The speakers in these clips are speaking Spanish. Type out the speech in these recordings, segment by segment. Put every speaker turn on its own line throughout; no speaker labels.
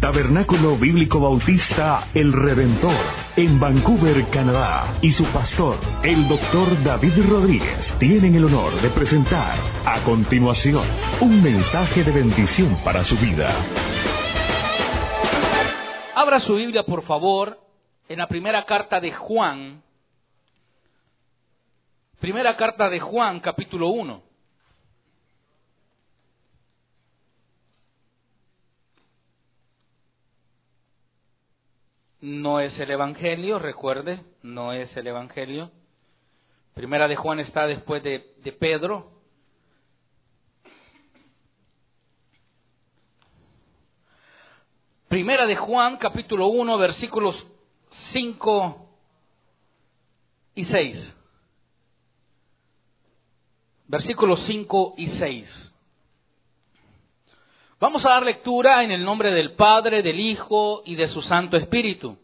Tabernáculo Bíblico Bautista El Redentor, en Vancouver, Canadá, y su pastor, el Dr. David Rodríguez, tienen el honor de presentar a continuación un mensaje de bendición para su vida.
Abra su Biblia, por favor, en la primera carta de Juan. Primera carta de Juan, capítulo 1. No es el Evangelio, recuerde, no es el Evangelio. Primera de Juan está después de Pedro. Primera de Juan, capítulo 1, versículos 5 y 6. Versículos 5 y 6. Vamos a dar lectura en el nombre del Padre, del Hijo y de su Santo Espíritu.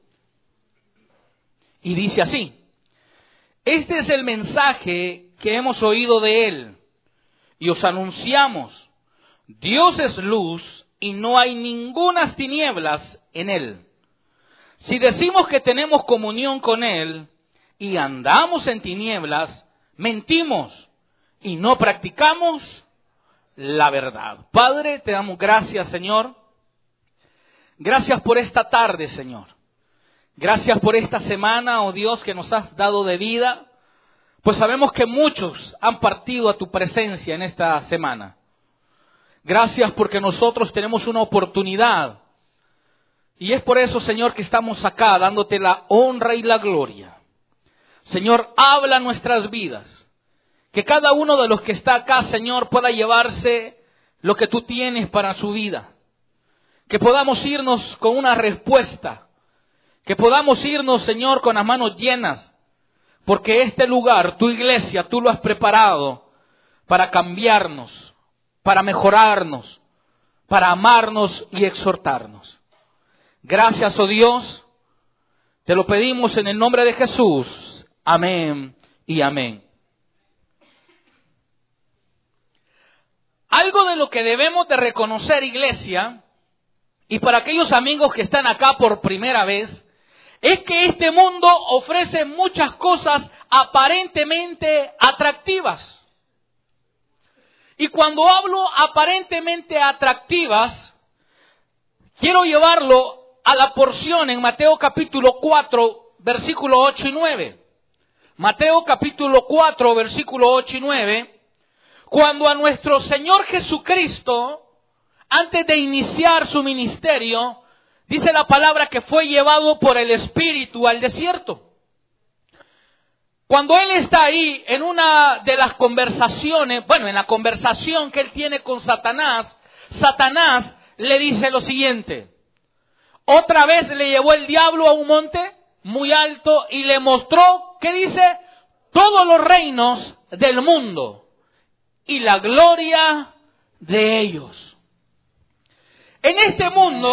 Y dice así: este es el mensaje que hemos oído de Él y os anunciamos. Dios es luz y no hay ningunas tinieblas en Él. Si decimos que tenemos comunión con Él y andamos en tinieblas, mentimos y no practicamos la verdad. Padre, te damos gracias, Señor. Gracias por esta tarde, Señor. Gracias por esta semana, oh Dios, que nos has dado de vida. Pues sabemos que muchos han partido a tu presencia en esta semana. Gracias porque nosotros tenemos una oportunidad. Y es por eso, Señor, que estamos acá dándote la honra y la gloria. Señor, habla nuestras vidas. Que cada uno de los que está acá, Señor, pueda llevarse lo que tú tienes para su vida. Que podamos irnos con una respuesta. Que podamos irnos, Señor, con las manos llenas. Porque este lugar, tu iglesia, tú lo has preparado para cambiarnos, para mejorarnos, para amarnos y exhortarnos. Gracias, oh Dios. Te lo pedimos en el nombre de Jesús. Amén y amén. Algo de lo que debemos de reconocer, iglesia, y para aquellos amigos que están acá por primera vez, es que este mundo ofrece muchas cosas aparentemente atractivas. Y cuando hablo aparentemente atractivas, quiero llevarlo a la porción en Mateo capítulo 4, versículo 8 y 9. Mateo capítulo 4, versículo 8 y 9. Cuando a nuestro Señor Jesucristo, antes de iniciar su ministerio, dice la palabra que fue llevado por el Espíritu al desierto. Cuando Él está ahí en una de las conversaciones, en la conversación que Él tiene con Satanás, Satanás le dice lo siguiente: otra vez le llevó el diablo a un monte muy alto y le mostró, ¿qué dice? Todos los reinos del mundo y la gloria de ellos. En este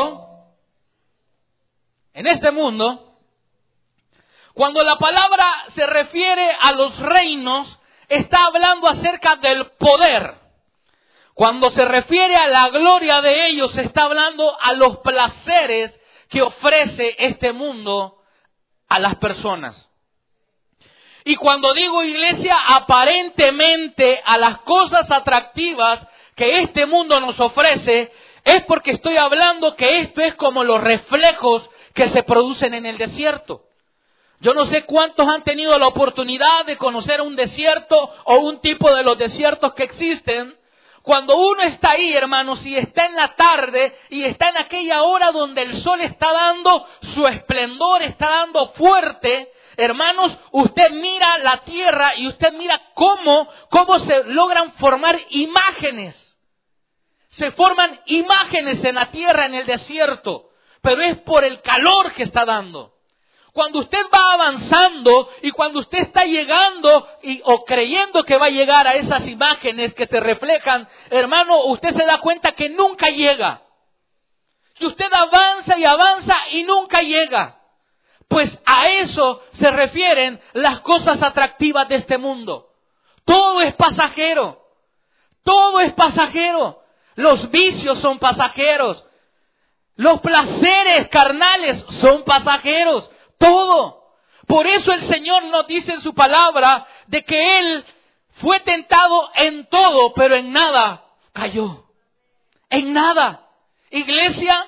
mundo, cuando la palabra se refiere a los reinos, está hablando acerca del poder. Cuando se refiere a la gloria de ellos, está hablando a los placeres que ofrece este mundo a las personas. Y cuando digo, iglesia, aparentemente a las cosas atractivas que este mundo nos ofrece, es porque estoy hablando que esto es como los reflejos que se producen en el desierto. Yo no sé cuántos han tenido la oportunidad de conocer un desierto o un tipo de los desiertos que existen. Cuando uno está ahí, hermanos, y está en la tarde y está en aquella hora donde el sol está dando su esplendor, está dando fuerte, hermanos, usted mira la tierra y usted mira cómo se logran formar imágenes. Se forman imágenes en la tierra, en el desierto, pero es por el calor que está dando. Cuando usted va avanzando y cuando usted está llegando o creyendo que va a llegar a esas imágenes que se reflejan, hermano, usted se da cuenta que nunca llega. Que usted avanza y avanza y nunca llega. Pues a eso se refieren las cosas atractivas de este mundo. Todo es pasajero. Todo es pasajero. Los vicios son pasajeros. Los placeres carnales son pasajeros. Todo. Por eso el Señor nos dice en su palabra de que Él fue tentado en todo, pero en nada cayó. En nada. Iglesia,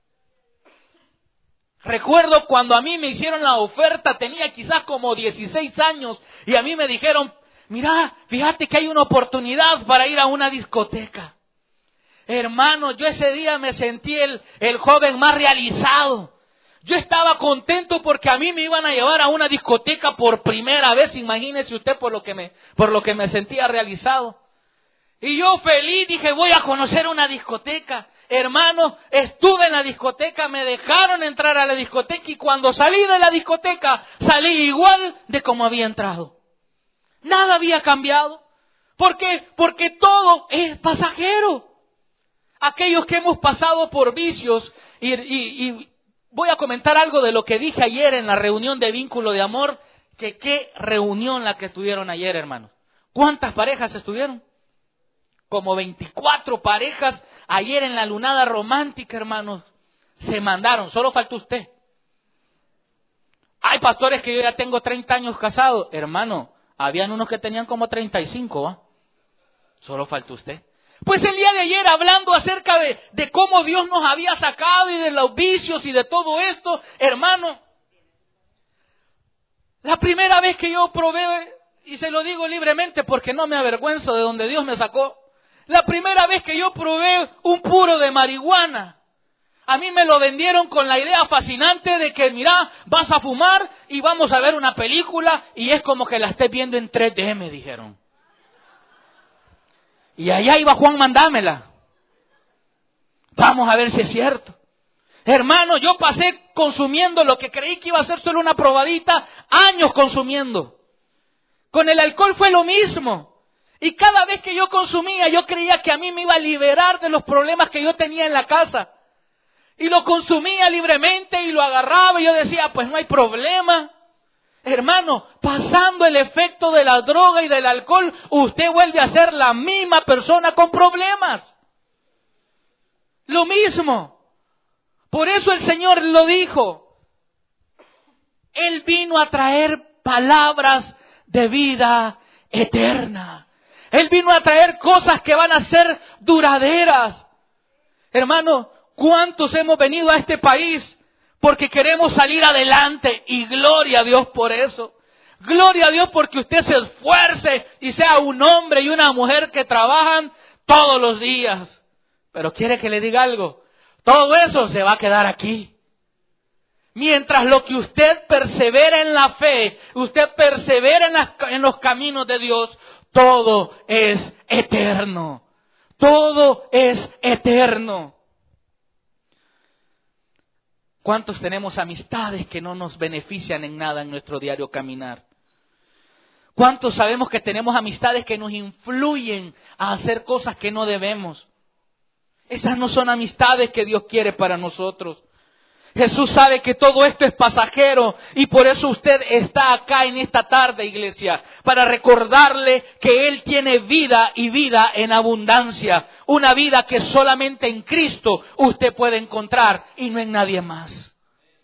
recuerdo cuando a mí me hicieron la oferta, tenía quizás como 16 años, y a mí me dijeron, mira, fíjate que hay una oportunidad para ir a una discoteca. Hermano, yo ese día me sentí el joven más realizado. Yo estaba contento porque a mí me iban a llevar a una discoteca por primera vez. Imagínese usted por lo que me sentía realizado. Y yo feliz dije, voy a conocer una discoteca. Hermano, estuve en la discoteca, me dejaron entrar a la discoteca y cuando salí de la discoteca salí igual de como había entrado. Nada había cambiado. ¿Por qué? Porque todo es pasajero. Aquellos que hemos pasado por vicios y voy a comentar algo de lo que dije ayer en la reunión de vínculo de amor, que qué reunión la que estuvieron ayer, hermanos. ¿Cuántas parejas estuvieron? Como 24 parejas ayer en la lunada romántica, hermanos. Se mandaron, solo faltó usted. Hay pastores que yo ya tengo 30 años casados. Hermano, habían unos que tenían como 35, ¿va? Solo faltó usted. Pues el día de ayer hablando acerca de cómo Dios nos había sacado y de los vicios y de todo esto, hermano, la primera vez que yo probé, y se lo digo libremente porque no me avergüenzo de donde Dios me sacó, la primera vez que yo probé un puro de marihuana, a mí me lo vendieron con la idea fascinante de que, mira, vas a fumar y vamos a ver una película y es como que la estés viendo en 3D, me dijeron. Y allá iba Juan, mandámela. Vamos a ver si es cierto. Hermano, yo pasé consumiendo lo que creí que iba a ser solo una probadita, años consumiendo. Con el alcohol fue lo mismo. Y cada vez que yo consumía, yo creía que a mí me iba a liberar de los problemas que yo tenía en la casa. Y lo consumía libremente y lo agarraba y yo decía, pues no hay problema. Hermano, pasando el efecto de la droga y del alcohol, usted vuelve a ser la misma persona con problemas. Lo mismo. Por eso el Señor lo dijo. Él vino a traer palabras de vida eterna. Él vino a traer cosas que van a ser duraderas. Hermano, ¿cuántos hemos venido a este país porque queremos salir adelante? Y gloria a Dios por eso. Gloria a Dios porque usted se esfuerce y sea un hombre y una mujer que trabajan todos los días. Pero quiere que le diga algo. Todo eso se va a quedar aquí. Mientras lo que usted persevera en la fe, usted persevera en los caminos de Dios, todo es eterno. Todo es eterno. ¿Cuántos tenemos amistades que no nos benefician en nada en nuestro diario caminar? ¿Cuántos sabemos que tenemos amistades que nos influyen a hacer cosas que no debemos? Esas no son amistades que Dios quiere para nosotros. Jesús sabe que todo esto es pasajero y por eso usted está acá en esta tarde, iglesia, para recordarle que Él tiene vida y vida en abundancia. Una vida que solamente en Cristo usted puede encontrar y no en nadie más.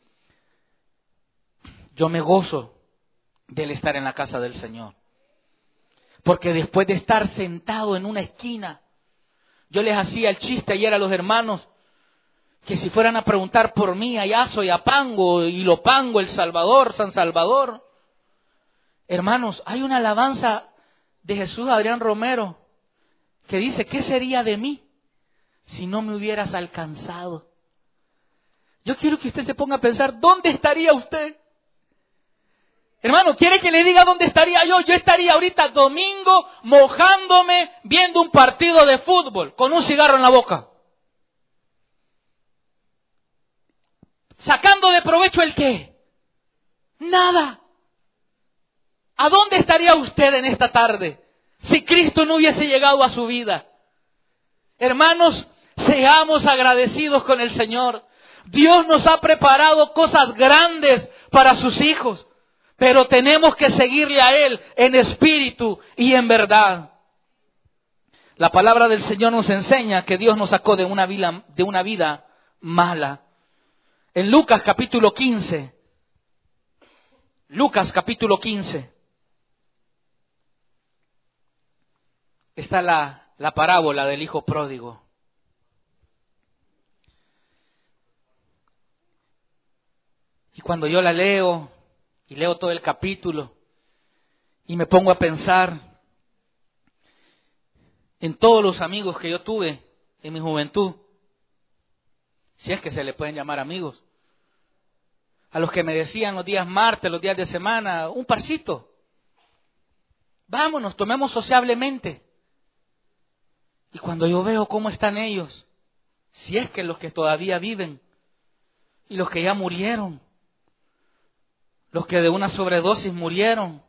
Yo me gozo del estar en la casa del Señor. Porque después de estar sentado en una esquina, yo les hacía el chiste ayer a los hermanos, que si fueran a preguntar por mí, allá soy Apango, Ilopango, El Salvador, San Salvador. Hermanos, hay una alabanza de Jesús Adrián Romero que dice, ¿qué sería de mí si no me hubieras alcanzado? Yo quiero que usted se ponga a pensar, ¿dónde estaría usted? Hermano, ¿quiere que le diga dónde estaría yo? Yo estaría ahorita domingo mojándome viendo un partido de fútbol con un cigarro en la boca. ¿Sacando de provecho el qué? Nada. ¿A dónde estaría usted en esta tarde si Cristo no hubiese llegado a su vida? Hermanos, seamos agradecidos con el Señor. Dios nos ha preparado cosas grandes para sus hijos, pero tenemos que seguirle a Él en espíritu y en verdad. La palabra del Señor nos enseña que Dios nos sacó de una vida mala. En Lucas capítulo 15, está la parábola del hijo pródigo. Y cuando yo la leo, y leo todo el capítulo, y me pongo a pensar en todos los amigos que yo tuve en mi juventud, si es que se le pueden llamar amigos, a los que me decían los días martes, los días de semana, un parcito, vámonos, tomemos sociablemente. Y cuando yo veo cómo están ellos, si es que los que todavía viven, y los que ya murieron, los que de una sobredosis murieron,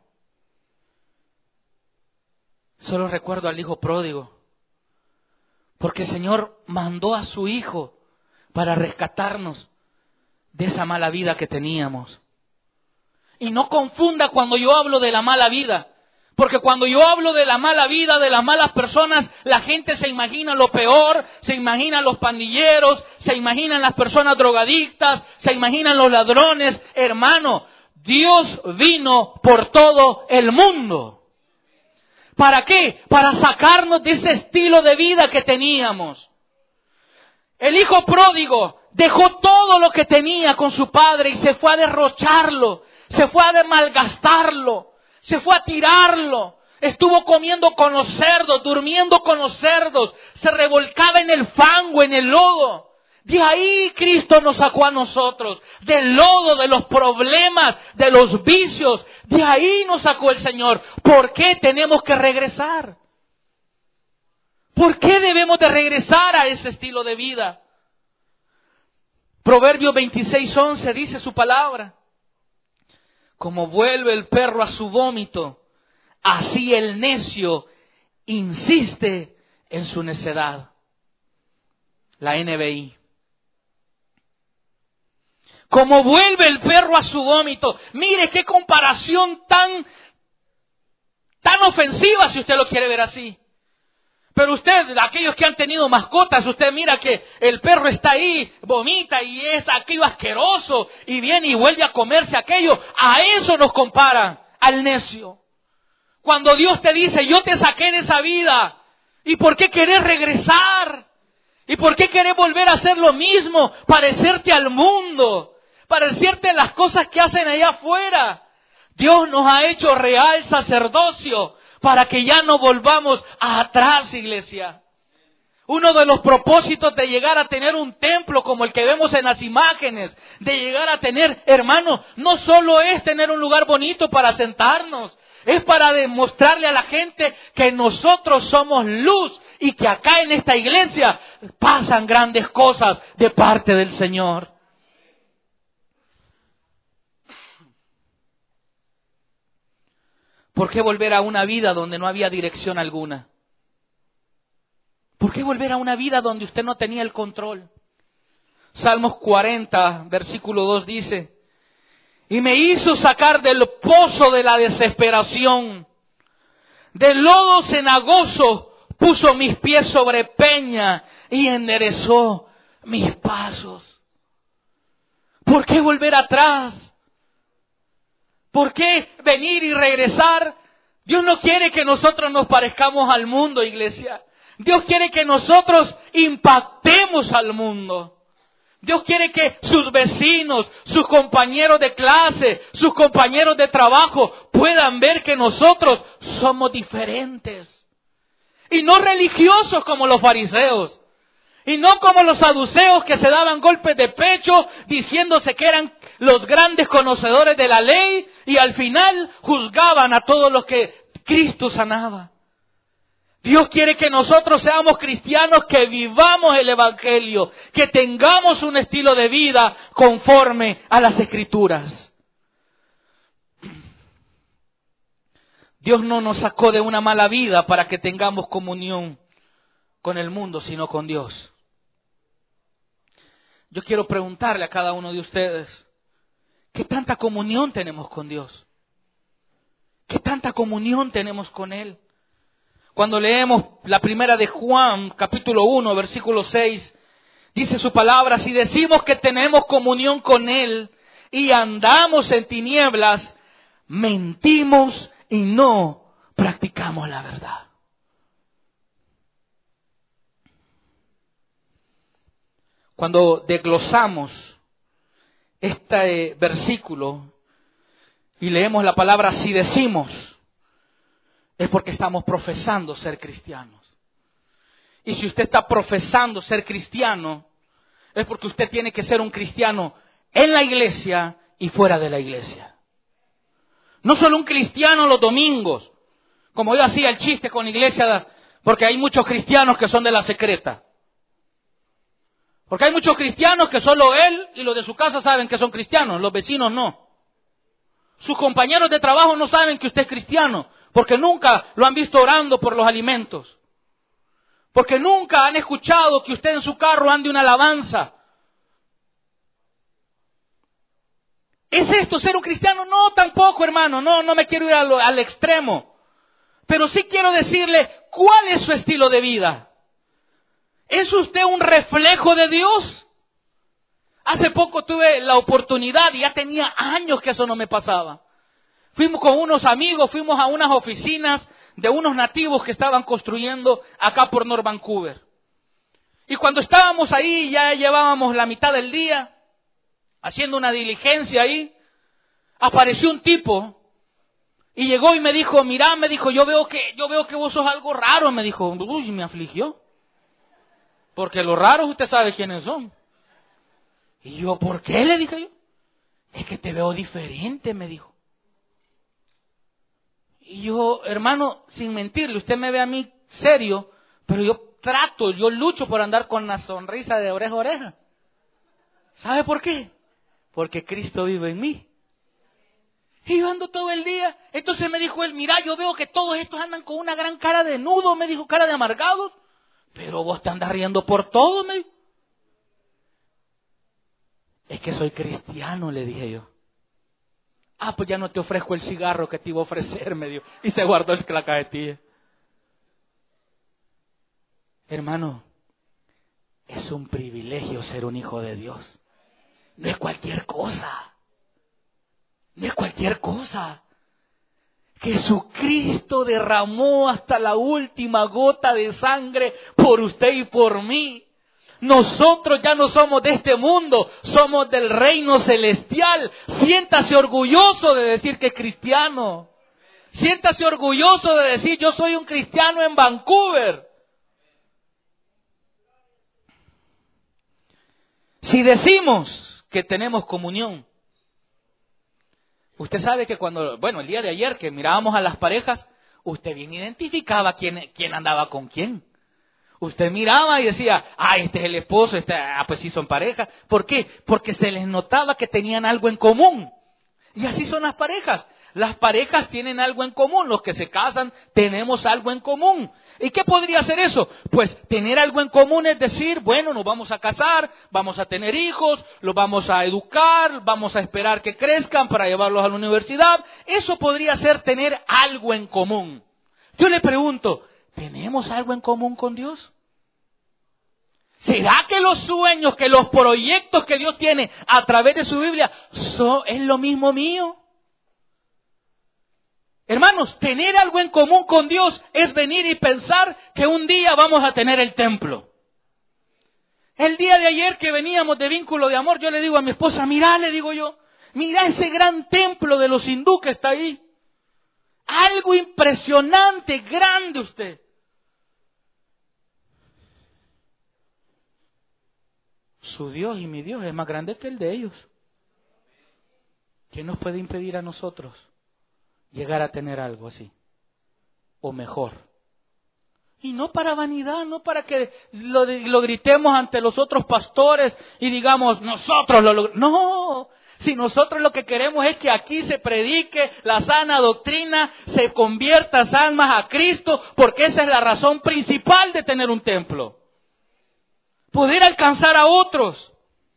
solo recuerdo al hijo pródigo, porque el Señor mandó a su hijo para rescatarnos de esa mala vida que teníamos. Y no confunda cuando yo hablo de la mala vida, porque cuando yo hablo de la mala vida, de las malas personas, la gente se imagina lo peor, se imaginan los pandilleros, se imaginan las personas drogadictas, se imaginan los ladrones. Hermano, Dios vino por todo el mundo. ¿Para qué? Para sacarnos de ese estilo de vida que teníamos. El hijo pródigo dejó todo lo que tenía con su padre y se fue a derrocharlo, se fue a malgastarlo, se fue a tirarlo. Estuvo comiendo con los cerdos, durmiendo con los cerdos, se revolcaba en el fango, en el lodo. De ahí Cristo nos sacó a nosotros, del lodo, de los problemas, de los vicios. De ahí nos sacó el Señor. ¿Por qué tenemos que regresar? ¿Por qué debemos de regresar a ese estilo de vida? Proverbios 26:11 dice su palabra: como vuelve el perro a su vómito, así el necio insiste en su necedad. La NBI. Como vuelve el perro a su vómito. Mire qué comparación tan ofensiva, si usted lo quiere ver así. Pero usted, aquellos que han tenido mascotas, usted mira que el perro está ahí, vomita y es aquello asqueroso, y viene y vuelve a comerse aquello. A eso nos comparan, al necio. Cuando Dios te dice, yo te saqué de esa vida, ¿y por qué querés regresar? ¿Y por qué querés volver a hacer lo mismo? Parecerte al mundo, parecerte las cosas que hacen allá afuera. Dios nos ha hecho real sacerdocio para que ya no volvamos atrás, iglesia. Uno de los propósitos de llegar a tener un templo como el que vemos en las imágenes, de llegar a tener, hermano, no solo es tener un lugar bonito para sentarnos, es para demostrarle a la gente que nosotros somos luz y que acá en esta iglesia pasan grandes cosas de parte del Señor. ¿Por qué volver a una vida donde no había dirección alguna? ¿Por qué volver a una vida donde usted no tenía el control? Salmos 40, versículo 2 dice: y me hizo sacar del pozo de la desesperación, del lodo cenagoso puso mis pies sobre peña y enderezó mis pasos. ¿Por qué volver atrás? ¿Por qué venir y regresar? Dios no quiere que nosotros nos parezcamos al mundo, iglesia. Dios quiere que nosotros impactemos al mundo. Dios quiere que sus vecinos, sus compañeros de clase, sus compañeros de trabajo puedan ver que nosotros somos diferentes. Y no religiosos como los fariseos. Y no como los saduceos que se daban golpes de pecho diciéndose que eran los grandes conocedores de la ley y al final juzgaban a todos los que Cristo sanaba. Dios quiere que nosotros seamos cristianos, que vivamos el Evangelio, que tengamos un estilo de vida conforme a las Escrituras. Dios no nos sacó de una mala vida para que tengamos comunión con el mundo, sino con Dios. Yo quiero preguntarle a cada uno de ustedes, ¿qué tanta comunión tenemos con Dios? ¿Qué tanta comunión tenemos con Él? Cuando leemos la primera de Juan, capítulo 1, versículo 6, Dice su palabra, si decimos que tenemos comunión con Él y andamos en tinieblas, mentimos y no practicamos la verdad. Cuando desglosamos este versículo y leemos la palabra si decimos, es porque estamos profesando ser cristianos. Y si usted está profesando ser cristiano, es porque usted tiene que ser un cristiano en la iglesia y fuera de la iglesia. No solo un cristiano los domingos, como yo hacía el chiste con la iglesia, porque hay muchos cristianos que son de la secreta. Porque hay muchos cristianos que solo él y los de su casa saben que son cristianos, los vecinos no. Sus compañeros de trabajo no saben que usted es cristiano, porque nunca lo han visto orando por los alimentos. Porque nunca han escuchado que usted en su carro ande una alabanza. ¿Es esto ser un cristiano? No, tampoco, hermano. No me quiero ir al extremo. Pero sí quiero decirle, ¿cuál es su estilo de vida? ¿Es usted un reflejo de Dios? Hace poco tuve la oportunidad, y ya tenía años que eso no me pasaba. Fuimos con unos amigos, fuimos a unas oficinas de unos nativos que estaban construyendo acá por North Vancouver. Y cuando estábamos ahí, ya llevábamos la mitad del día, haciendo una diligencia ahí, apareció un tipo y llegó y me dijo, mirá, me dijo, yo veo que vos sos algo raro, me dijo. Uy, me afligió. Porque los raros usted sabe quiénes son. Y yo, ¿por qué? Le dije yo. Es que te veo diferente, me dijo. Y yo, hermano, sin mentirle, usted me ve a mí serio, pero yo lucho por andar con la sonrisa de oreja a oreja. ¿Sabe por qué? Porque Cristo vive en mí. Y yo ando todo el día. Entonces me dijo él, mira, yo veo que todos estos andan con una gran cara de nudo, me dijo, cara de amargados. Pero vos te andas riendo por todo, me dijo. Es que soy cristiano, le dije yo. Ah, pues ya no te ofrezco el cigarro que te iba a ofrecer, me dijo. Y se guardó la cajetilla. Hermano, es un privilegio ser un hijo de Dios. No es cualquier cosa. No es cualquier cosa. Jesucristo derramó hasta la última gota de sangre por usted y por mí. Nosotros ya no somos de este mundo, somos del reino celestial. Siéntase orgulloso de decir que es cristiano. Siéntase orgulloso de decir, yo soy un cristiano en Vancouver. Si decimos que tenemos comunión, usted sabe que el día de ayer que mirábamos a las parejas, usted bien identificaba quién andaba con quién. Usted miraba y decía, este es el esposo, pues sí son pareja. ¿Por qué? Porque se les notaba que tenían algo en común. Y así son las parejas. Las parejas tienen algo en común. Los que se casan tenemos algo en común. ¿Y qué podría ser eso? Pues tener algo en común es decir, bueno, nos vamos a casar, vamos a tener hijos, los vamos a educar, vamos a esperar que crezcan para llevarlos a la universidad. Eso podría ser tener algo en común. Yo le pregunto, ¿tenemos algo en común con Dios? ¿Será que los sueños, que los proyectos que Dios tiene a través de su Biblia es lo mismo mío? Hermanos, tener algo en común con Dios es venir y pensar que un día vamos a tener el templo. El día de ayer que veníamos de Vínculo de Amor, yo le digo a mi esposa, mirá, le digo yo, mirá ese gran templo de los hindú que está ahí. Algo impresionante, grande usted. Su Dios y mi Dios es más grande que el de ellos. ¿Qué nos puede impedir a nosotros llegar a tener algo así? O mejor. Y no para vanidad, no para que lo gritemos ante los otros pastores y digamos, nosotros lo logramos. No, si nosotros lo que queremos es que aquí se predique la sana doctrina, se conviertan almas a Cristo, porque esa es la razón principal de tener un templo. Poder alcanzar a otros.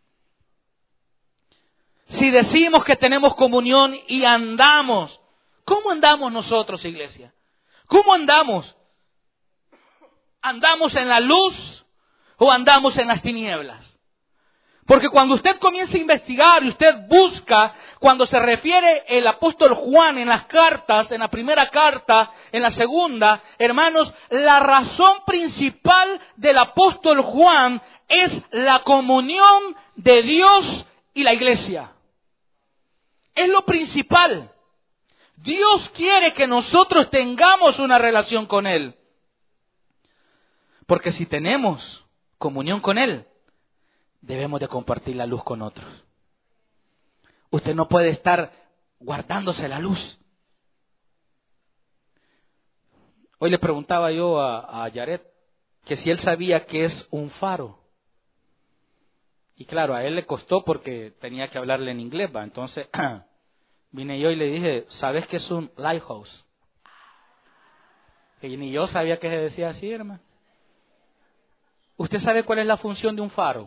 Si decimos que tenemos comunión y andamos, ¿cómo andamos nosotros, iglesia? ¿Cómo andamos? ¿Andamos en la luz? o andamos en las tinieblas? Porque cuando usted comienza a investigar y usted busca, cuando se refiere el apóstol Juan en las cartas, en la primera carta, en la segunda, hermanos, la razón principal del apóstol Juan es la comunión de Dios y la iglesia. Es lo principal. Dios quiere que nosotros tengamos una relación con Él. Porque si tenemos comunión con Él, debemos de compartir la luz con otros. Usted no puede estar guardándose la luz. Hoy le preguntaba yo a Yaret que si él sabía qué es un faro. Y claro, a él le costó porque tenía que hablarle en inglés, ¿va? Entonces vine yo y le dije, ¿sabes qué es un lighthouse? Que ni yo sabía que se decía así, hermano. ¿Usted sabe cuál es la función de un faro?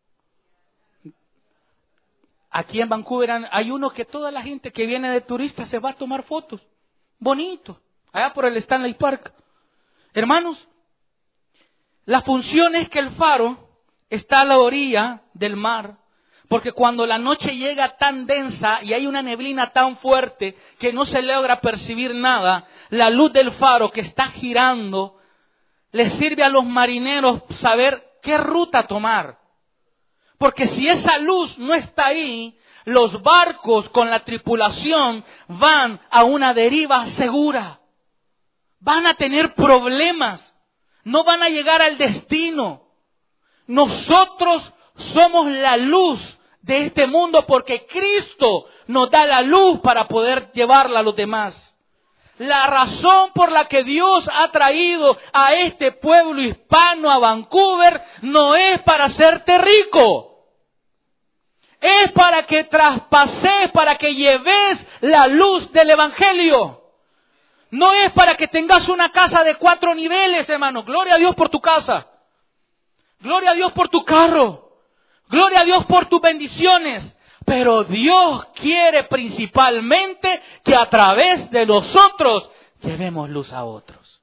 Aquí en Vancouver hay uno que toda la gente que viene de turista se va a tomar fotos. Bonito. Allá por el Stanley Park. Hermanos, la función es que el faro está a la orilla del mar. Porque cuando la noche llega tan densa y hay una neblina tan fuerte que no se logra percibir nada, la luz del faro que está girando le sirve a los marineros saber qué ruta tomar. Porque si esa luz no está ahí, los barcos con la tripulación van a una deriva segura. Van a tener problemas. No van a llegar al destino. Nosotros somos la luz de este mundo porque Cristo nos da la luz para poder llevarla a los demás. La razón por la que Dios ha traído a este pueblo hispano a Vancouver no es para hacerte rico. Es para que traspases, para que lleves la luz del Evangelio. No es para que tengas una casa de 4 niveles, hermano. Gloria a Dios por tu casa. Gloria a Dios por tu carro. Gloria a Dios por tus bendiciones. Pero Dios quiere principalmente que a través de nosotros llevemos luz a otros.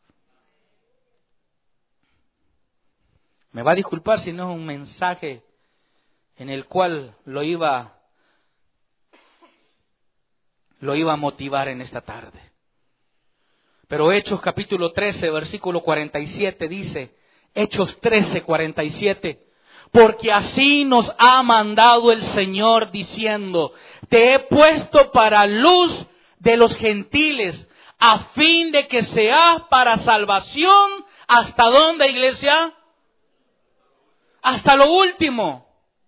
Me va a disculpar si no es un mensaje en el cual lo iba a motivar en esta tarde. Pero Hechos capítulo 13, versículo 47 dice, Hechos 13, 47, porque así nos ha mandado el Señor diciendo, te he puesto para luz de los gentiles, a fin de que seas para salvación, ¿hasta dónde, iglesia? Hasta lo último.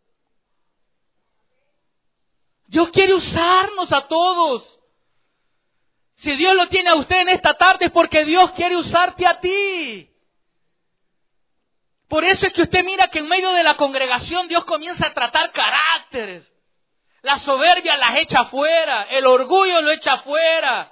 Dios quiere usarnos a todos. Si Dios lo tiene a usted en esta tarde es porque Dios quiere usarte a ti. Por eso es que usted mira que en medio de la congregación Dios comienza a tratar caracteres. La soberbia las echa afuera, el orgullo lo echa afuera.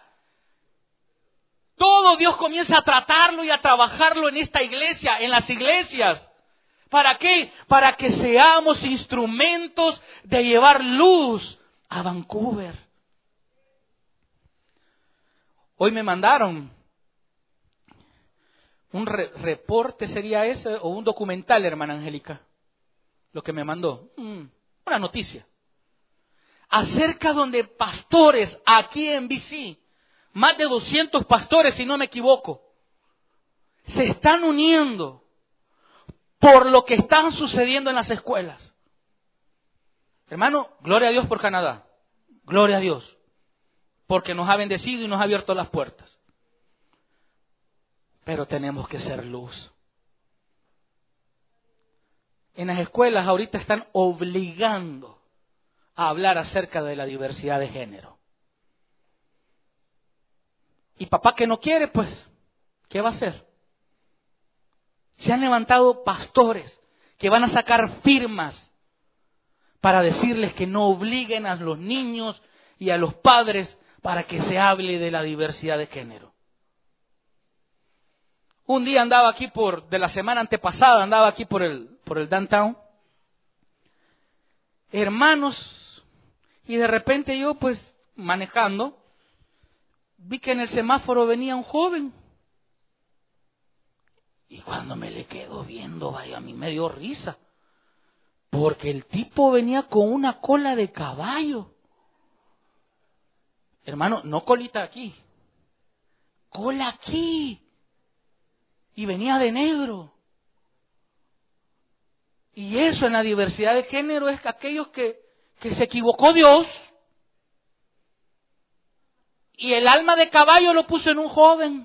Todo Dios comienza a tratarlo y a trabajarlo en esta iglesia, en las iglesias. ¿Para qué? Para que seamos instrumentos de llevar luz a Vancouver. Hoy me mandaron un reporte, ¿sería ese? O un documental, hermana Angélica. Lo que me mandó. Una noticia. Acerca donde pastores aquí en BC, más de 200 pastores, si no me equivoco, se están uniendo por lo que está sucediendo en las escuelas. Hermano, gloria a Dios por Canadá. Gloria a Dios. Porque nos ha bendecido y nos ha abierto las puertas. Pero tenemos que ser luz. En las escuelas ahorita están obligando a hablar acerca de la diversidad de género. Y papá que no quiere, pues, ¿qué va a hacer? Se han levantado pastores que van a sacar firmas para decirles que no obliguen a los niños y a los padres para que se hable de la diversidad de género. Un día andaba aquí de la semana antepasada, andaba aquí por el downtown. Hermanos, y de repente yo pues manejando, vi que en el semáforo venía un joven. Y cuando me le quedo viendo, vaya, a mí me dio risa. Porque el tipo venía con una cola de caballo. Hermano, no colita aquí. Cola aquí. Y venía de negro. Y eso en la diversidad de género es que aquellos que se equivocó Dios. Y el alma de caballo lo puso en un joven.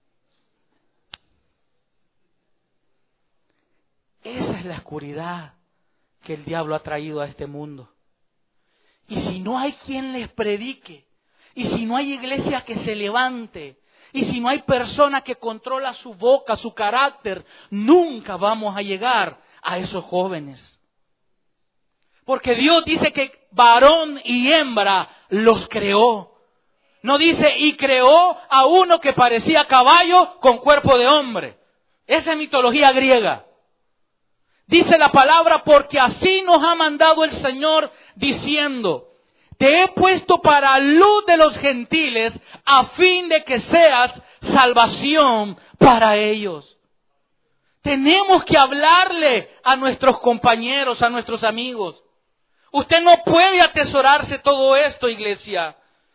Esa es la oscuridad que el diablo ha traído a este mundo. Y si no hay quien les predique, y si no hay iglesia que se levante, y si no hay persona que controla su boca, su carácter, nunca vamos a llegar a esos jóvenes. Porque Dios dice que varón y hembra los creó. No dice, y creó a uno que parecía caballo con cuerpo de hombre. Esa es mitología griega. Dice la palabra, porque así nos ha mandado el Señor diciendo, te he puesto para luz de los gentiles a fin de que seas salvación para ellos. Tenemos que hablarle a nuestros compañeros, a nuestros amigos. Usted no puede atesorarse todo esto, iglesia.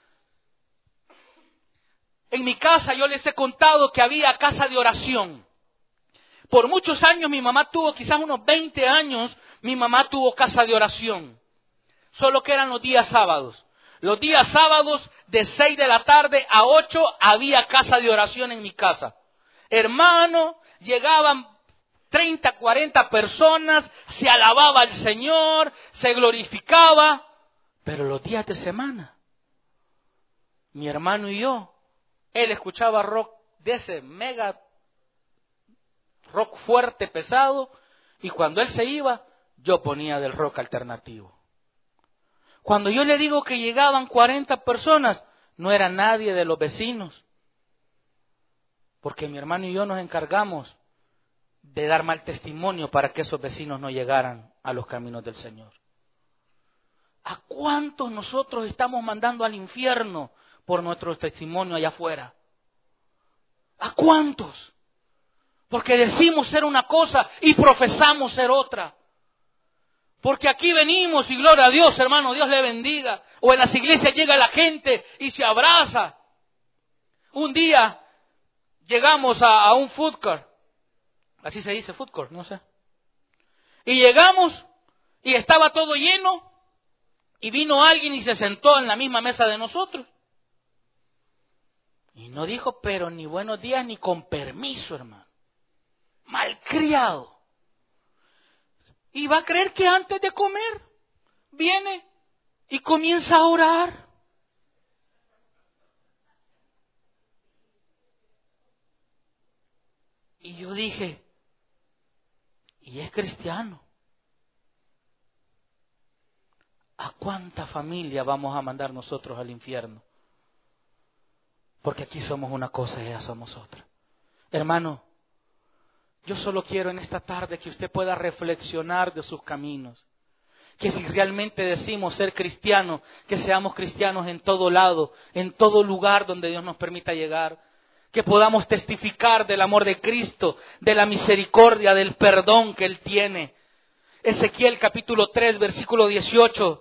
En mi casa yo les he contado que había casa de oración. Por muchos años mi mamá tuvo, quizás unos 20 años, mi mamá tuvo casa de oración. Solo que eran los días sábados. Los días sábados de 6 de la tarde a 8 había casa de oración en mi casa. Hermano, llegaban 30, 40 personas, se alababa al Señor, se glorificaba. Pero los días de semana, mi hermano y yo, él escuchaba rock de ese mega rock fuerte, pesado, y cuando él se iba, yo ponía del rock alternativo. Cuando yo le digo que llegaban 40 personas, no era nadie de los vecinos, porque mi hermano y yo nos encargamos de dar mal testimonio para que esos vecinos no llegaran a los caminos del Señor. ¿A cuántos nosotros estamos mandando al infierno por nuestro testimonio allá afuera? ¿A cuántos? Porque decimos ser una cosa y profesamos ser otra. Porque aquí venimos y gloria a Dios, hermano, Dios le bendiga. O en las iglesias llega la gente y se abraza. Un día llegamos a un food court. Así se dice, food court, no sé. Y llegamos y estaba todo lleno. Y vino alguien y se sentó en la misma mesa de nosotros. Y no dijo, pero ni buenos días ni con permiso, hermano. Malcriado. Y va a creer que antes de comer viene y comienza a orar. Y yo dije, y es cristiano. ¿A cuánta familia vamos a mandar nosotros al infierno? Porque aquí somos una cosa y allá somos otra. Hermano, yo solo quiero en esta tarde que usted pueda reflexionar de sus caminos. Que si realmente decimos ser cristianos, que seamos cristianos en todo lado, en todo lugar donde Dios nos permita llegar. Que podamos testificar del amor de Cristo, de la misericordia, del perdón que Él tiene. Ezequiel capítulo 3, versículo 18.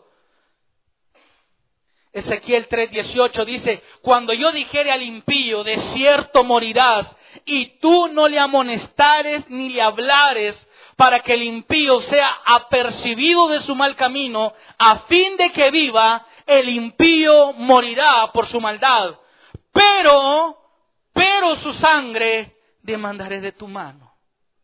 Ezequiel 3:18 dice, cuando yo dijere al impío, de cierto morirás, y tú no le amonestares ni le hablares, para que el impío sea apercibido de su mal camino, a fin de que viva, el impío morirá por su maldad. Pero su sangre demandaré de tu mano.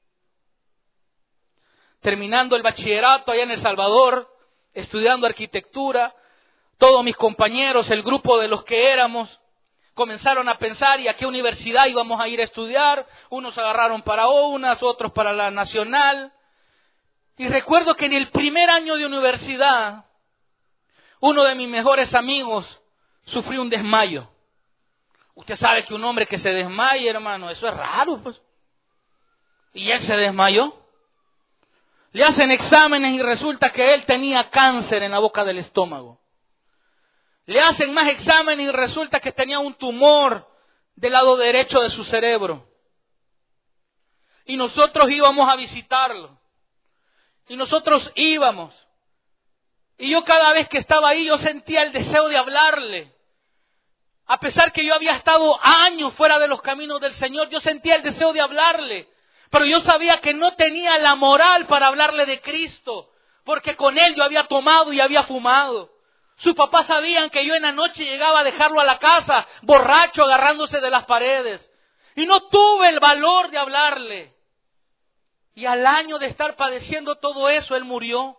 Terminando el bachillerato allá en El Salvador, estudiando arquitectura, todos mis compañeros, el grupo de los que éramos, comenzaron a pensar y a qué universidad íbamos a ir a estudiar. Unos agarraron para UNAS, otros para la Nacional. Y recuerdo que en el primer año de universidad, uno de mis mejores amigos sufrió un desmayo. Usted sabe que un hombre que se desmaya, hermano, eso es raro, pues. Y él se desmayó. Le hacen exámenes y resulta que él tenía cáncer en la boca del estómago. Le hacen más exámenes y resulta que tenía un tumor del lado derecho de su cerebro. y nosotros íbamos a visitarlo. Y nosotros íbamos. Y yo cada vez que estaba ahí, yo sentía el deseo de hablarle. A pesar que yo había estado años fuera de los caminos del Señor, yo sentía el deseo de hablarle. Pero yo sabía que no tenía la moral para hablarle de Cristo, porque con él yo había tomado y había fumado. Sus papás sabían que yo en la noche llegaba a dejarlo a la casa, borracho, agarrándose de las paredes. Y no tuve el valor de hablarle. Y al año de estar padeciendo todo eso, él murió.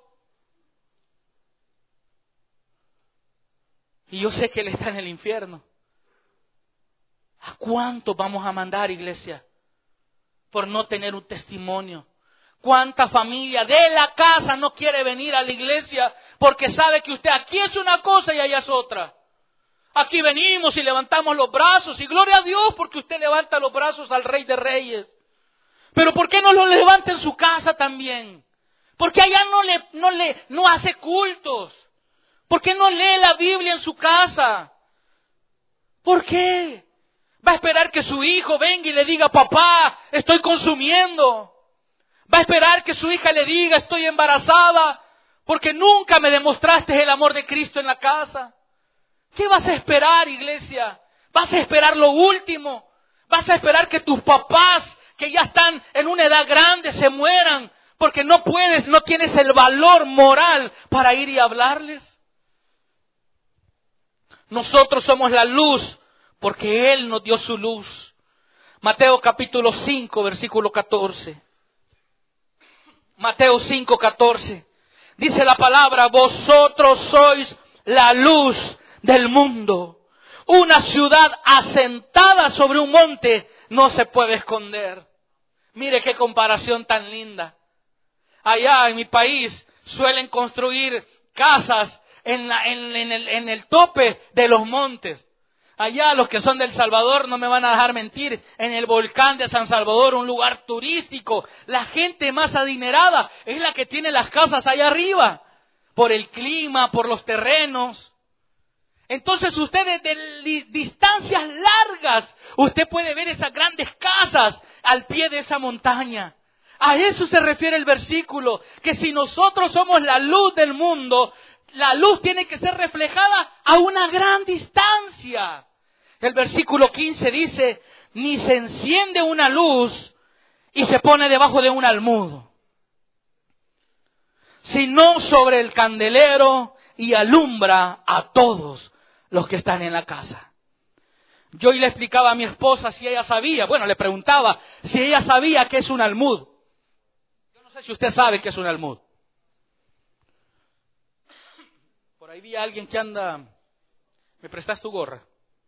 Y yo sé que él está en el infierno. ¿A cuántos vamos a mandar, iglesia? Por no tener un testimonio. ¿Cuánta familia de la casa no quiere venir a la iglesia porque sabe que usted aquí es una cosa y allá es otra? Aquí venimos y levantamos los brazos y gloria a Dios porque usted levanta los brazos al Rey de Reyes. Pero ¿por qué no lo levanta en su casa también? ¿Por qué allá no hace cultos? ¿Por qué no lee la Biblia en su casa? ¿Por qué? Va a esperar que su hijo venga y le diga, papá, estoy consumiendo. Va a esperar que su hija le diga, estoy embarazada, porque nunca me demostraste el amor de Cristo en la casa. ¿Qué vas a esperar, iglesia? ¿Vas a esperar lo último? ¿Vas a esperar que tus papás, que ya están en una edad grande, se mueran? Porque no tienes el valor moral para ir y hablarles. Nosotros somos la luz, porque Él nos dio su luz. Mateo capítulo 5, versículo 14. Mateo 5, 14. Dice la palabra, vosotros sois la luz del mundo. Una ciudad asentada sobre un monte no se puede esconder. Mire qué comparación tan linda. Allá en mi país suelen construir casas en el tope de los montes. Allá los que son del Salvador no me van a dejar mentir, en el volcán de San Salvador, un lugar turístico, la gente más adinerada es la que tiene las casas allá arriba, por el clima, por los terrenos. Entonces usted desde distancias largas, usted puede ver esas grandes casas al pie de esa montaña. A eso se refiere el versículo, que si nosotros somos la luz del mundo, la luz tiene que ser reflejada a una gran distancia. El versículo 15 dice, ni se enciende una luz y se pone debajo de un almud, sino sobre el candelero y alumbra a todos los que están en la casa. Yo le explicaba a mi esposa si ella sabía, le preguntaba si ella sabía qué es un almud. Yo no sé si usted sabe qué es un almud. Por ahí vi a alguien que anda, ¿me prestas tu gorra?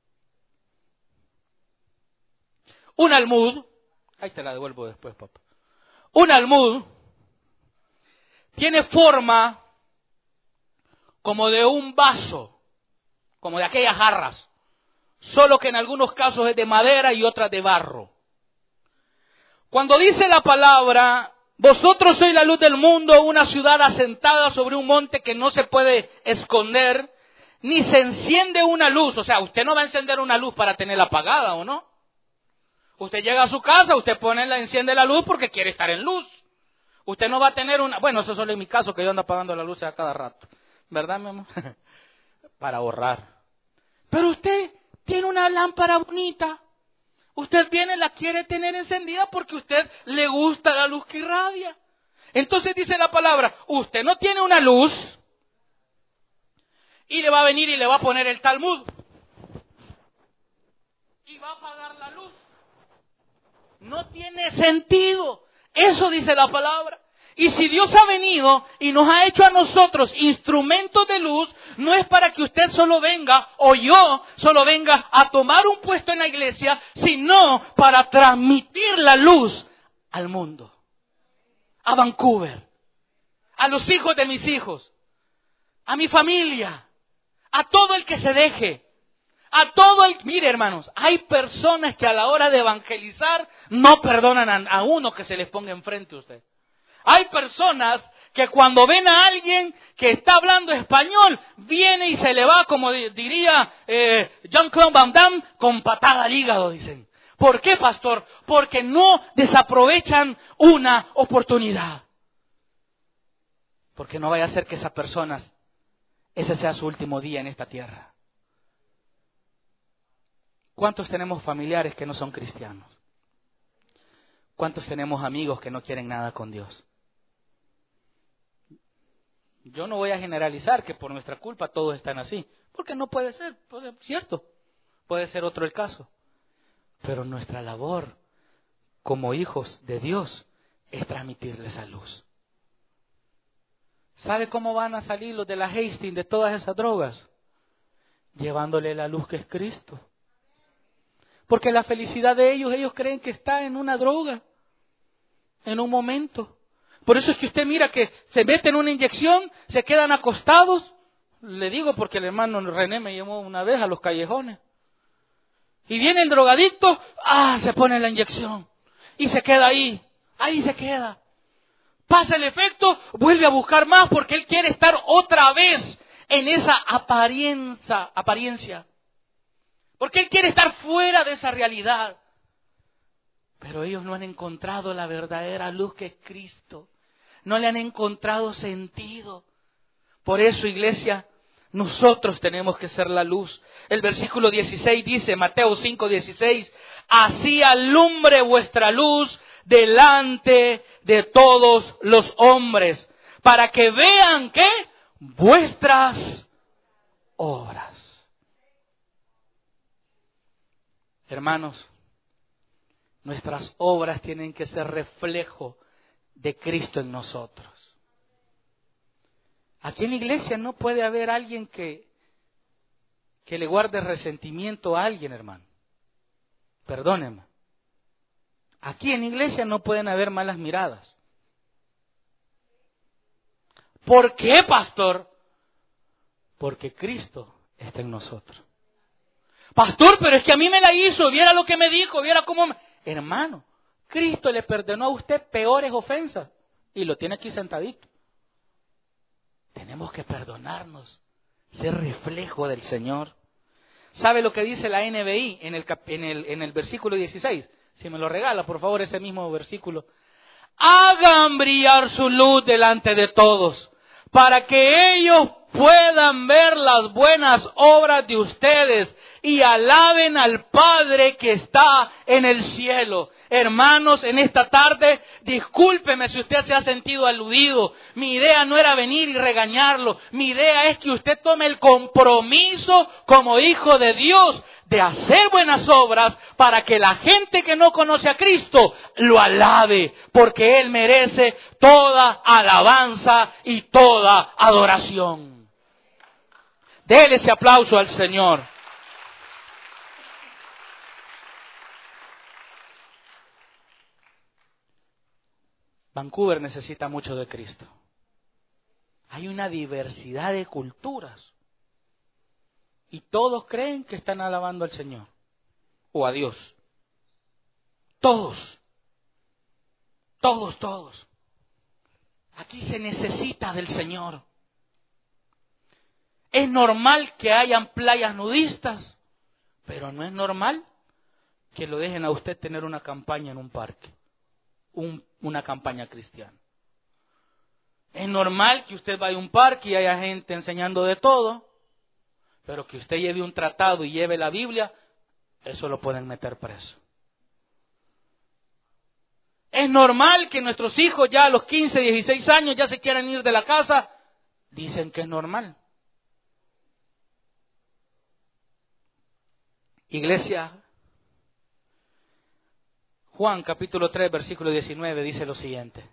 Un almud, ahí te la devuelvo después, papá. Un almud tiene forma como de un vaso, como de aquellas jarras, solo que en algunos casos es de madera y otras de barro. Cuando dice la palabra, vosotros sois la luz del mundo, una ciudad asentada sobre un monte que no se puede esconder, ni se enciende una luz. O sea, usted no va a encender una luz para tenerla apagada, ¿o no? Usted llega a su casa, usted enciende la luz porque quiere estar en luz. Usted no va a tener eso solo en mi caso, que yo ando apagando la luz a cada rato. ¿Verdad, mi amor? Para ahorrar. Pero usted tiene una lámpara bonita. Usted viene, la quiere tener encendida porque a usted le gusta la luz que irradia. Entonces dice la palabra, usted no tiene una luz y le va a venir y le va a poner el Talmud. Y va a apagar la luz. No tiene sentido. Eso dice la palabra. Y si Dios ha venido y nos ha hecho a nosotros instrumentos de luz, no es para que usted solo venga o yo solo venga a tomar un puesto en la iglesia, sino para transmitir la luz al mundo, a Vancouver, a los hijos de mis hijos, a mi familia, a todo el que se deje, mire hermanos, hay personas que a la hora de evangelizar no perdonan a uno que se les ponga enfrente a usted. Hay personas que cuando ven a alguien que está hablando español, viene y se le va, como diría Jean-Claude Van Damme, con patada al hígado, dicen. ¿Por qué, pastor? Porque no desaprovechan una oportunidad. Porque no vaya a ser que esas personas, ese sea su último día en esta tierra. ¿Cuántos tenemos familiares que no son cristianos? ¿Cuántos tenemos amigos que no quieren nada con Dios? Yo no voy a generalizar que por nuestra culpa todos están así, porque no puede ser, cierto, puede ser otro el caso. Pero nuestra labor como hijos de Dios es transmitirles esa luz. ¿Sabe cómo van a salir los de la Hastings de todas esas drogas? Llevándole la luz que es Cristo. Porque la felicidad de ellos creen que está en una droga, en un momento. Por eso es que usted mira que se meten una inyección, se quedan acostados. Le digo porque el hermano René me llevó una vez a los callejones. Y viene el drogadicto, se pone la inyección. Y se queda ahí se queda. Pasa el efecto, vuelve a buscar más porque él quiere estar otra vez en esa apariencia. Porque él quiere estar fuera de esa realidad. Pero ellos no han encontrado la verdadera luz que es Cristo. No le han encontrado sentido. Por eso, iglesia, nosotros tenemos que ser la luz. El versículo 16 dice, Mateo 5:16, así alumbre vuestra luz delante de todos los hombres, para que vean que vuestras obras. Hermanos, nuestras obras tienen que ser reflejo de Cristo en nosotros. Aquí en la iglesia no puede haber alguien que le guarde resentimiento a alguien, hermano. Perdónenme. Aquí en la iglesia no pueden haber malas miradas. ¿Por qué, pastor? Porque Cristo está en nosotros. Pastor, pero es que a mí me la hizo, viera lo que me dijo, viera cómo me... Hermano, Cristo le perdonó a usted peores ofensas y lo tiene aquí sentadito. Tenemos que perdonarnos, ser reflejo del Señor. ¿Sabe lo que dice la NBI en el versículo 16? Si me lo regala, por favor, ese mismo versículo. Hagan brillar su luz delante de todos, para que ellos puedan ver las buenas obras de ustedes y alaben al Padre que está en el cielo. Hermanos, en esta tarde, discúlpeme si usted se ha sentido aludido. Mi idea no era venir y regañarlo. Mi idea es que usted tome el compromiso como hijo de Dios de hacer buenas obras para que la gente que no conoce a Cristo lo alabe, porque Él merece toda alabanza y toda adoración. Dele ese aplauso al Señor. Vancouver necesita mucho de Cristo. Hay una diversidad de culturas. Y todos creen que están alabando al Señor. O a Dios. Todos. Todos. Aquí se necesita del Señor. Es normal que hayan playas nudistas. Pero no es normal que lo dejen a usted tener una campaña en un parque. Una campaña cristiana. Es normal que usted vaya a un parque y haya gente enseñando de todo, pero que usted lleve un tratado y lleve la Biblia, eso lo pueden meter preso. Es normal que nuestros hijos ya a los 15, 16 años ya se quieran ir de la casa, dicen que es normal. Iglesia, Juan capítulo 3, versículo 19 dice lo siguiente.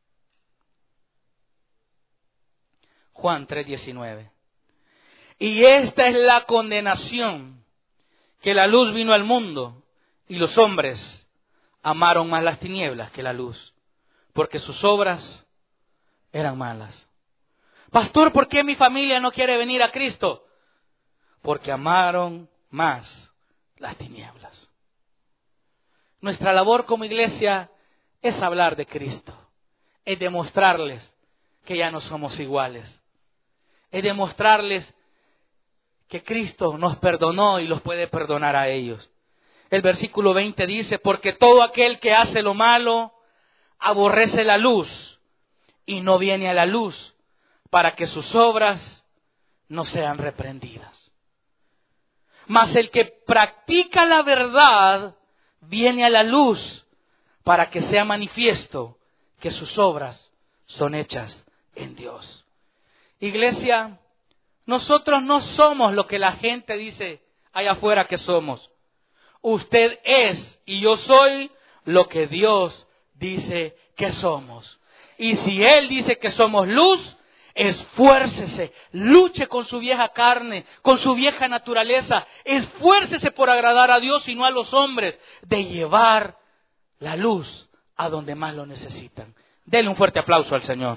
Juan 3, 19. Y esta es la condenación, que la luz vino al mundo y los hombres amaron más las tinieblas que la luz, porque sus obras eran malas. Pastor, ¿por qué mi familia no quiere venir a Cristo? Porque amaron más las tinieblas. Nuestra labor como iglesia es hablar de Cristo, es demostrarles que ya no somos iguales, es demostrarles que Cristo nos perdonó y los puede perdonar a ellos, El versículo 20 dice, porque todo aquel que hace lo malo aborrece la luz y no viene a la luz para que sus obras no sean reprendidas. Mas el que practica la verdad viene a la luz para que sea manifiesto que sus obras son hechas en Dios. Iglesia, nosotros no somos lo que la gente dice allá afuera que somos. Usted es y yo soy lo que Dios dice que somos. Y si Él dice que somos luz, esfuércese, luche con su vieja carne, con su vieja naturaleza, esfuércese por agradar a Dios y no a los hombres, de llevar la luz a donde más lo necesitan. Denle un fuerte aplauso al Señor.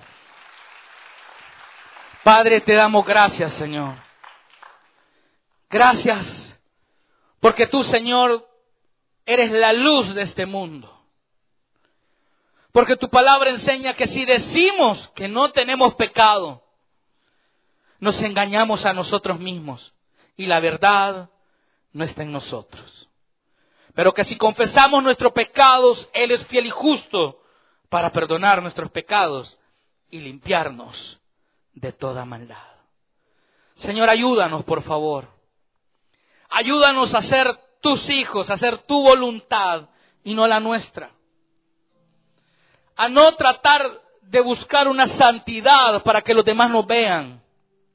Padre, te damos gracias, Señor. Gracias, porque tú, Señor, eres la luz de este mundo. Porque tu palabra enseña que si decimos que no tenemos pecado, nos engañamos a nosotros mismos y la verdad no está en nosotros. Pero que si confesamos nuestros pecados, Él es fiel y justo para perdonar nuestros pecados y limpiarnos de toda maldad. Señor, ayúdanos, por favor. Ayúdanos a ser tus hijos, a hacer tu voluntad y no la nuestra. A no tratar de buscar una santidad para que los demás nos vean,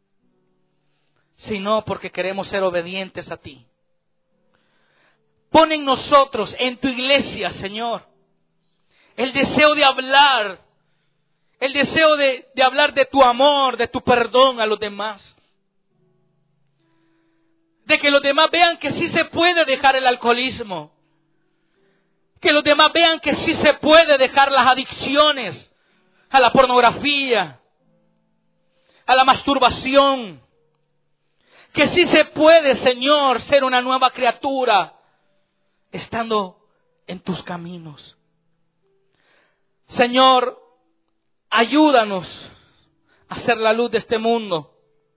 sino porque queremos ser obedientes a ti. Pon en nosotros, en tu iglesia, Señor, el deseo de hablar, el deseo de hablar de tu amor, de tu perdón a los demás. De que los demás vean que sí se puede dejar el alcoholismo. Que los demás vean que sí se puede dejar las adicciones a la pornografía, a la masturbación. Que sí se puede, Señor, ser una nueva criatura estando en tus caminos. Señor, ayúdanos a ser la luz de este mundo.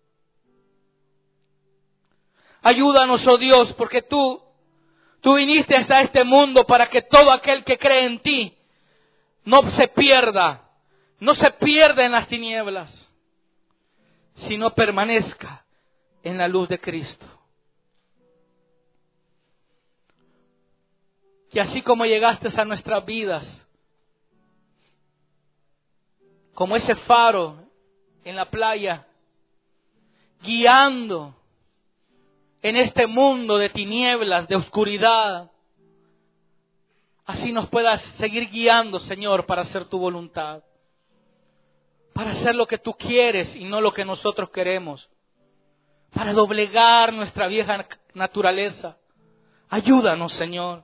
Ayúdanos, oh Dios, porque tú viniste a este mundo para que todo aquel que cree en ti no se pierda en las tinieblas, sino permanezca en la luz de Cristo. Y así como llegaste a nuestras vidas, como ese faro en la playa, guiando en este mundo de tinieblas, de oscuridad, así nos puedas seguir guiando, Señor, para hacer tu voluntad, para hacer lo que tú quieres y no lo que nosotros queremos, para doblegar nuestra vieja naturaleza. Ayúdanos, Señor.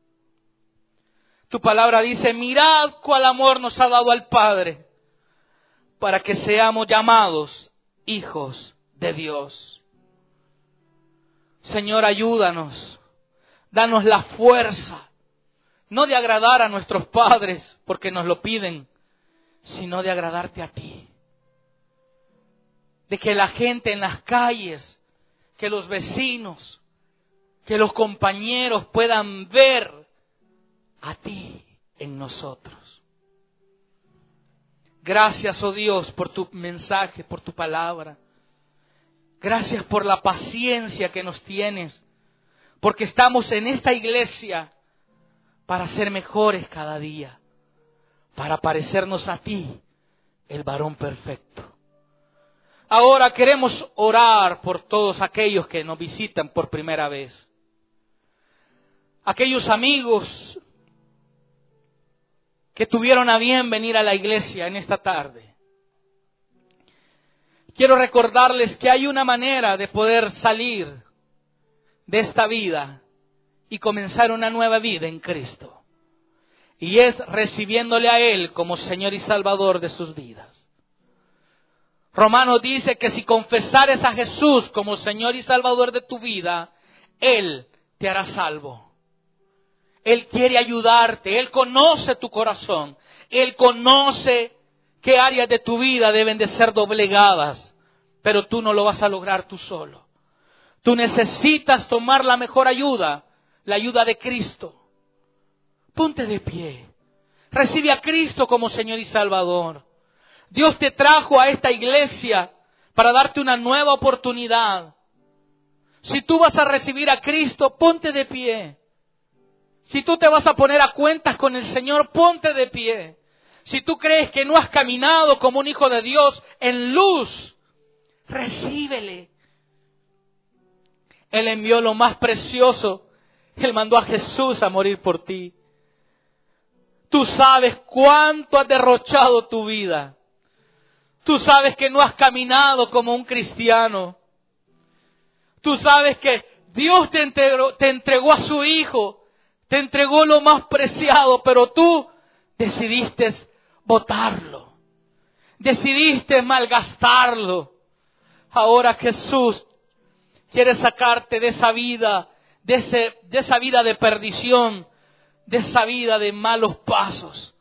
Tu palabra dice, mirad cuál amor nos ha dado el Padre, para que seamos llamados hijos de Dios. Señor, ayúdanos, danos la fuerza, no de agradar a nuestros padres porque nos lo piden, sino de agradarte a ti. De que la gente en las calles, que los vecinos, que los compañeros puedan ver a ti en nosotros. Gracias, oh Dios, por tu mensaje, por tu palabra. Gracias por la paciencia que nos tienes, porque estamos en esta iglesia para ser mejores cada día, para parecernos a ti, el varón perfecto. Ahora queremos orar por todos aquellos que nos visitan por primera vez. Aquellos amigos que tuvieron a bien venir a la iglesia en esta tarde. Quiero recordarles que hay una manera de poder salir de esta vida y comenzar una nueva vida en Cristo. Y es recibiéndole a Él como Señor y Salvador de sus vidas. Romanos dice que si confesares a Jesús como Señor y Salvador de tu vida, Él te hará salvo. Él quiere ayudarte, Él conoce tu corazón, Él conoce qué áreas de tu vida deben de ser doblegadas, pero tú no lo vas a lograr tú solo. Tú necesitas tomar la mejor ayuda la ayuda de Cristo. Ponte de pie. Recibe a Cristo como Señor y Salvador. Dios te trajo a esta iglesia para darte una nueva oportunidad. Si tú vas a recibir a Cristo, ponte de pie. Si tú te vas a poner a cuentas con el Señor, ponte de pie. Si tú crees que no has caminado como un hijo de Dios en luz, recíbele. Él envió lo más precioso. Él mandó a Jesús a morir por ti. Tú sabes cuánto has derrochado tu vida. Tú sabes que no has caminado como un cristiano. Tú sabes que Dios te entregó a su Hijo. Te entregó lo más preciado, pero tú decidiste botarlo. Decidiste malgastarlo. Ahora Jesús quiere sacarte de esa vida, de esa vida de perdición, de esa vida de malos pasos.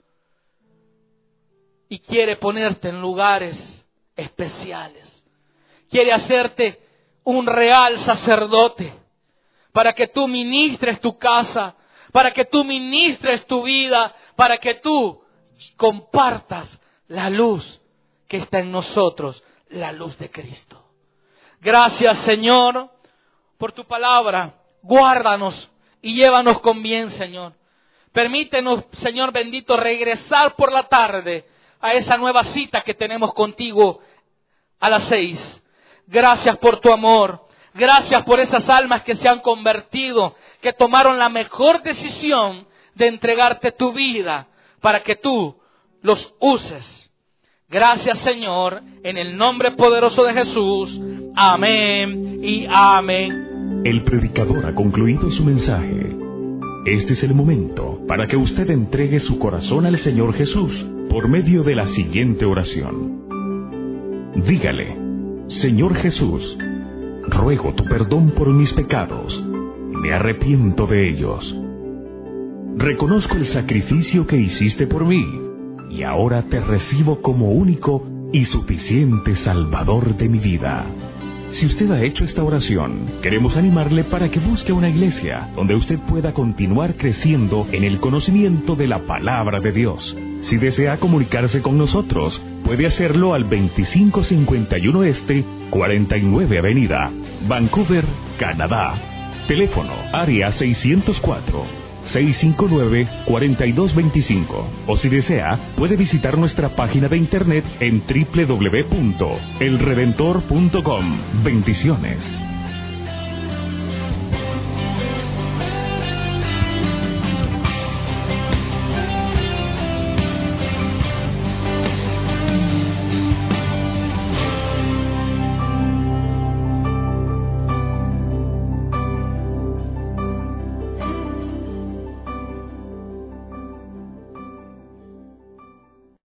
Y quiere ponerte en lugares especiales. Quiere hacerte un real sacerdote para que tú ministres tu casa, para que tú ministres tu vida, para que tú compartas la luz que está en nosotros, la luz de Cristo. Gracias, Señor, por tu palabra. Guárdanos y llévanos con bien, Señor. Permítenos, Señor bendito, regresar por la tarde a esa nueva cita que tenemos contigo a las 6. Gracias por tu amor. Gracias por esas almas que se han convertido, que tomaron la mejor decisión de entregarte tu vida para que tú los uses. Gracias, Señor, en el nombre poderoso de Jesús. Amén y amén.
El predicador ha concluido su mensaje. Este es el momento para que usted entregue su corazón al Señor Jesús por medio de la siguiente oración. Dígale: Señor Jesús, ruego tu perdón por mis pecados. Me arrepiento de ellos. Reconozco el sacrificio que hiciste por mí y ahora te recibo como único y suficiente Salvador de mi vida. Si usted ha hecho esta oración, queremos animarle para que busque una iglesia donde usted pueda continuar creciendo en el conocimiento de la palabra de Dios. Si desea comunicarse con nosotros, puede hacerlo al 2551 Este, 49 Avenida, Vancouver, Canadá. Teléfono área 604-659-4225. O si desea, puede visitar nuestra página de internet en www.elredentor.com. Bendiciones.